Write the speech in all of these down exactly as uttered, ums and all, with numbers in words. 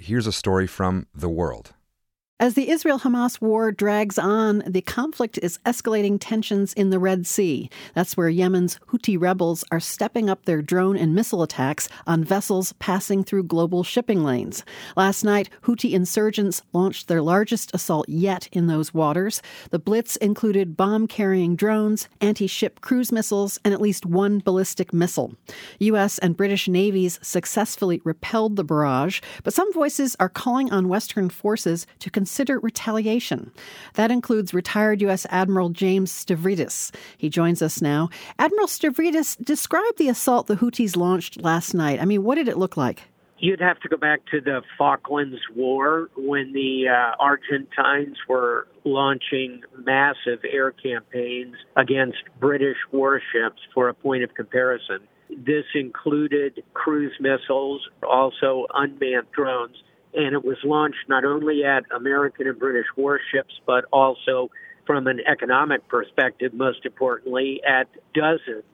here's a story from The World. As the Israel-Hamas war drags on, the conflict is escalating tensions in the Red Sea. That's where Yemen's Houthi rebels are stepping up their drone and missile attacks on vessels passing through global shipping lanes. Last night, Houthi insurgents launched their largest assault yet in those waters. The blitz included bomb-carrying drones, anti-ship cruise missiles, and at least one ballistic missile. U S and British navies successfully repelled the barrage, but some voices are calling on Western forces to consider retaliation. That includes retired U S Admiral James Stavridis. He joins us now. Admiral Stavridis, describe the assault the Houthis launched last night. I mean, what did it look like? You'd have to go back to the Falklands War when the uh, Argentines were launching massive air campaigns against British warships. For a point of comparison, this included cruise missiles, also unmanned drones. And it was launched not only at American and British warships, but also from an economic perspective, most importantly, at dozens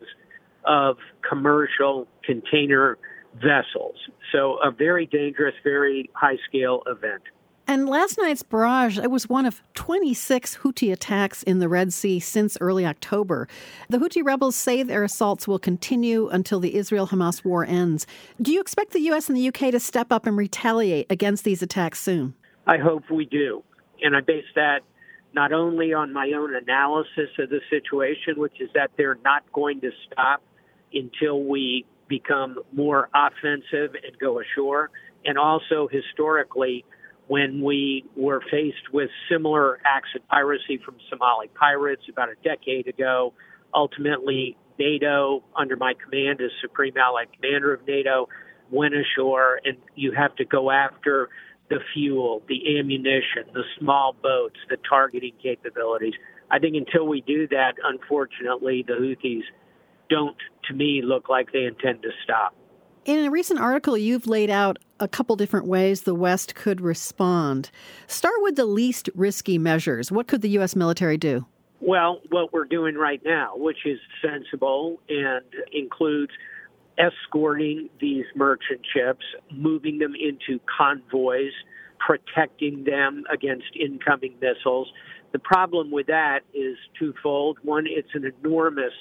of commercial container vessels. So a very dangerous, very high-scale event. And last night's barrage, it was one of twenty-six Houthi attacks in the Red Sea since early October. The Houthi rebels say their assaults will continue until the Israel-Hamas war ends. Do you expect the U S and the U K to step up and retaliate against these attacks soon? I hope we do. And I base that not only on my own analysis of the situation, which is that they're not going to stop until we become more offensive and go ashore, and also historically, when we were faced with similar acts of piracy from Somali pirates about a decade ago. Ultimately, NATO, under my command as Supreme Allied Commander of NATO, went ashore, and you have to go after the fuel, the ammunition, the small boats, the targeting capabilities. I think until we do that, unfortunately, the Houthis don't, to me, look like they intend to stop. In a recent article, you've laid out a couple different ways the West could respond. Start with the least risky measures. What could the U S military do? Well, what we're doing right now, which is sensible and includes escorting these merchant ships, moving them into convoys, protecting them against incoming missiles. The problem with that is twofold. One, it's an enormous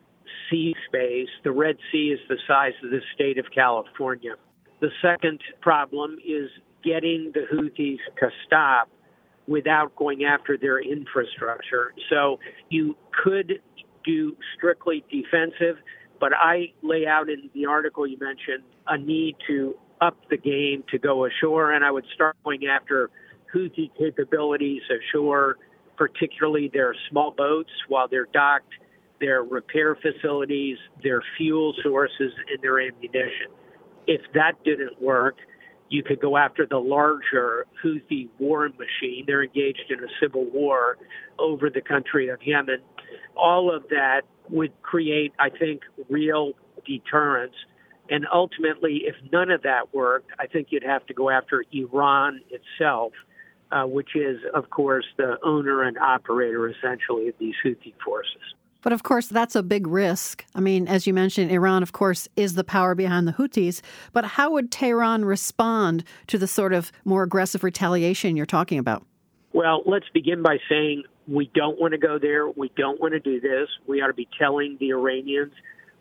sea space. The Red Sea is the size of the state of California. The second problem is getting the Houthis to stop without going after their infrastructure. So you could do strictly defensive, but I lay out in the article you mentioned a need to up the game to go ashore, and I would start going after Houthi capabilities ashore, particularly their small boats while they're docked, their repair facilities, their fuel sources, and their ammunition. If that didn't work, you could go after the larger Houthi war machine. They're engaged in a civil war over the country of Yemen. All of that would create, I think, real deterrence. And ultimately, if none of that worked, I think you'd have to go after Iran itself, uh, which is, of course, the owner and operator, essentially, of these Houthi forces. But of course, that's a big risk. I mean, as you mentioned, Iran, of course, is the power behind the Houthis. But how would Tehran respond to the sort of more aggressive retaliation you're talking about? Well, let's begin by saying we don't want to go there. We don't want to do this. We ought to be telling the Iranians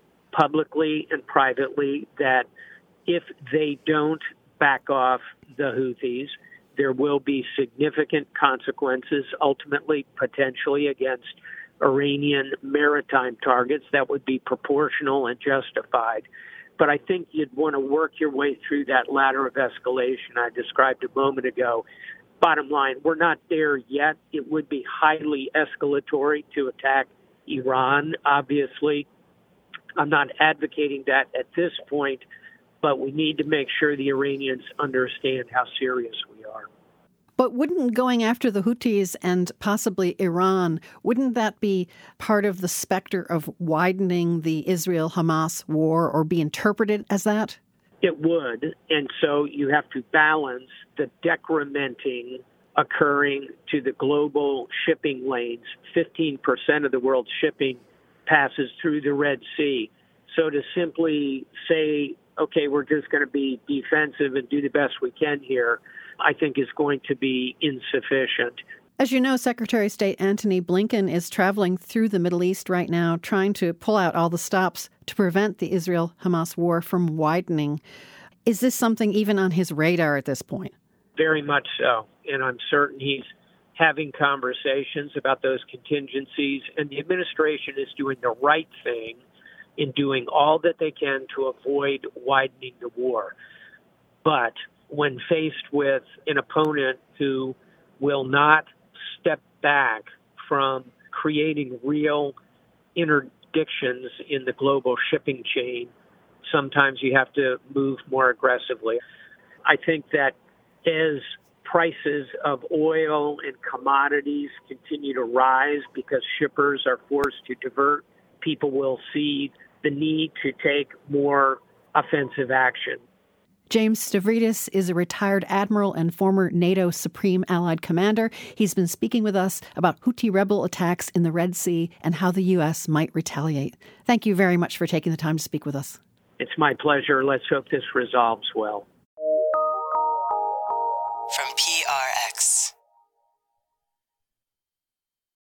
publicly and privately that if they don't back off the Houthis, there will be significant consequences, ultimately, potentially against Iranian maritime targets that would be proportional and justified. But I think you'd want to work your way through that ladder of escalation I described a moment ago. Bottom line, we're not there yet. It would be highly escalatory to attack Iran, obviously. I'm not advocating that at this point, but we need to make sure the Iranians understand how serious we are. But wouldn't going after the Houthis and possibly Iran, wouldn't that be part of the specter of widening the Israel-Hamas war or be interpreted as that? It would. And so you have to balance the decrementing occurring to the global shipping lanes. fifteen percent of the world's shipping passes through the Red Sea. So to simply say okay, we're just going to be defensive and do the best we can here, I think is going to be insufficient. As you know, Secretary of State Antony Blinken is traveling through the Middle East right now, trying to pull out all the stops to prevent the Israel-Hamas war from widening. Is this something even on his radar at this point? Very much so. And I'm certain he's having conversations about those contingencies. And the administration is doing the right thing in doing all that they can to avoid widening the war. But when faced with an opponent who will not step back from creating real interdictions in the global shipping chain, sometimes you have to move more aggressively. I think that as prices of oil and commodities continue to rise because shippers are forced to divert, people will see the need to take more offensive action. James Stavridis is a retired admiral and former NATO Supreme Allied Commander. He's been speaking with us about Houthi rebel attacks in the Red Sea and how the U S might retaliate. Thank you very much for taking the time to speak with us. It's my pleasure. Let's hope this resolves well.